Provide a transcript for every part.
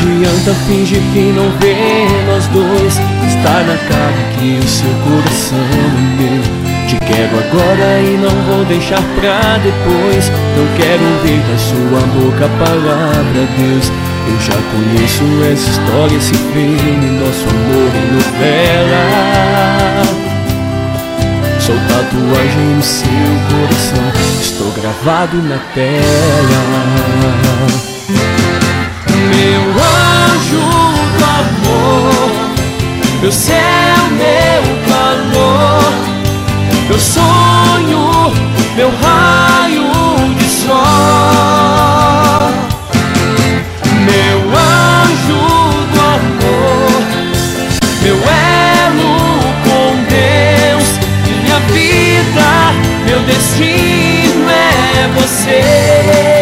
adianta fingir que não vê nós dois. Está na cara que o seu coração é meu. Te quero agora e não vou deixar pra depois. Não quero ouvir da sua boca a palavra Deus. Eu já conheço essa história, esse filme, nosso amor é novela. Sou tatuagem no seu coração, estou gravado na tela. Meu anjo do amor, meu céu, meu calor, meu sonho, meu raio de sol. Meu anjo do amor, meu elo com Deus. Minha vida, meu destino é você.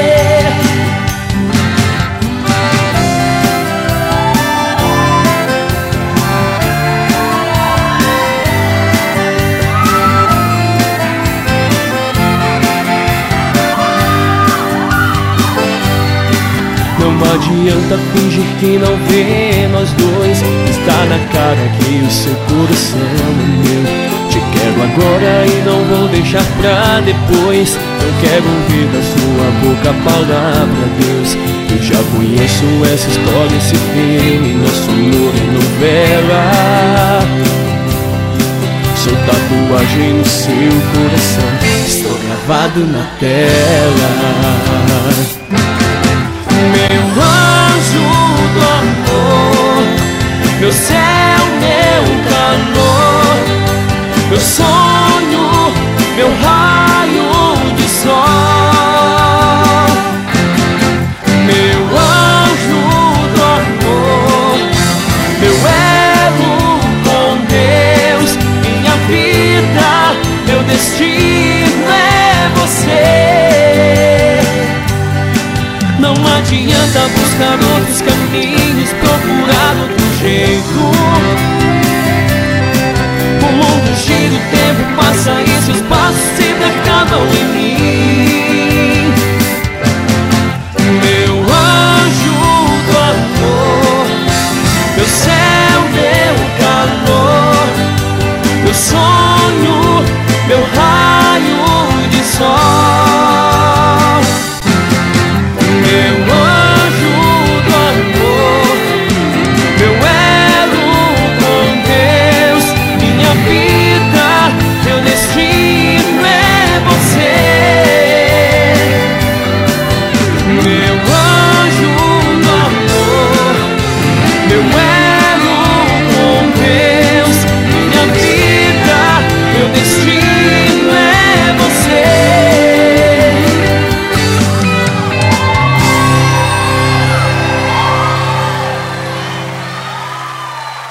Não adianta fingir que não vê nós dois. Está na cara que o seu coração é meu. Te quero agora e não vou deixar pra depois. Eu quero ouvir da sua boca a palavra Deus. Eu já conheço essa história, esse filme, nosso amor é novela. Sou tatuagem no seu coração, estou gravado na tela.